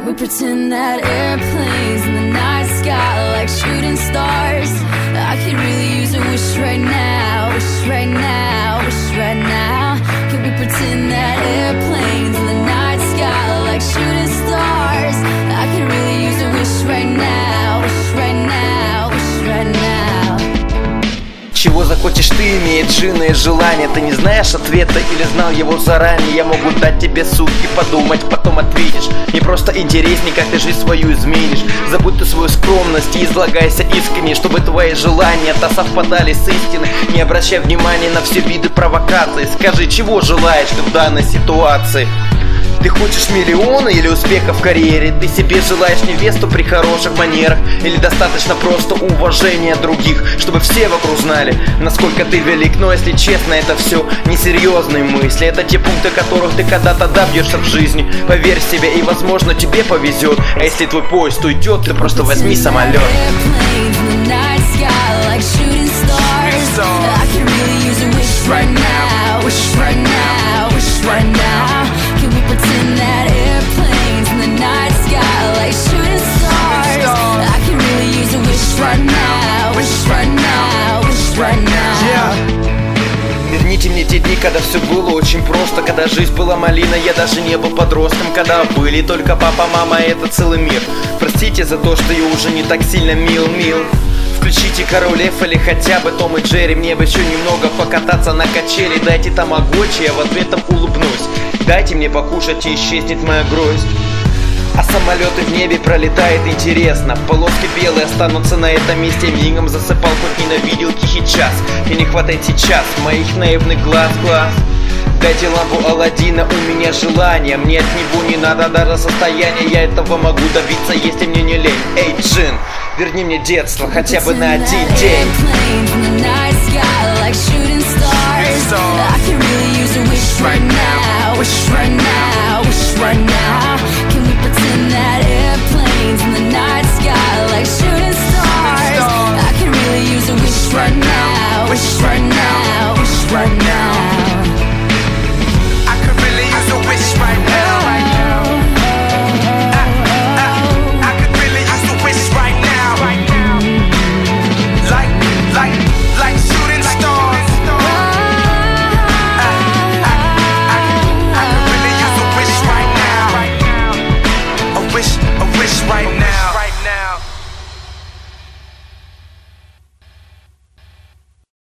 Can we pretend that airplanes in the night sky like shooting stars? I could really use a wish right now, wish right now, wish right now. Can we pretend that airplanes in the night sky like shooting stars? I could really use a wish right now, wish right now, wish right now. Чего захочешь ты, имеет джинны желание. Ты не знаешь ответа или знал его заранее? Я могу дать тебе сутки подумать, потом ответишь. Мне просто интересней, как ты жизнь свою изменишь. Забудь ты свою скромность и излагайся искренне, чтобы твои желания-то совпадали с истиной. Не обращай внимания на все виды провокаций. Скажи, чего желаешь ты в данной ситуации? Ты хочешь миллионы или успеха в карьере? Ты себе желаешь невесту при хороших манерах? Или достаточно просто уважения других, чтобы все вокруг знали, насколько ты велик? Но если честно, это все несерьезные мысли. Это те пункты, которых ты когда-то добьешься в жизни. Поверь себе, и возможно тебе повезет. А если твой поезд уйдет, ты просто возьми самолет. Pretend that airplanes in the night sky like shooting stars. I can really use a wish right now, wish right now, wish right now. Верните мне те дни, когда все было очень просто, когда жизнь была малина, я даже не был подростком, когда были только папа, мама, это целый мир. Простите за то, что я уже не так сильно мил. Включите Король Лев или хотя бы Том и Джерри. Мне бы еще немного покататься на качели. Дайте тамагочи, я в ответом улыбнусь. Дайте мне покушать и исчезнет моя гроздь. А самолеты в небе пролетают интересно. Полоски белые останутся на этом месте. Мигом засыпал, хоть ненавидел тихий час. И не хватает сейчас моих наивных глаз. Дайте лампу Аладдина, у меня желание. Мне от него не надо даже состояния. Я этого могу добиться, если мне не лень. Эй, Джин, верни мне детство хотя бы на один день. Wish right now, wish right now. Can we pretend that airplanes in the night sky like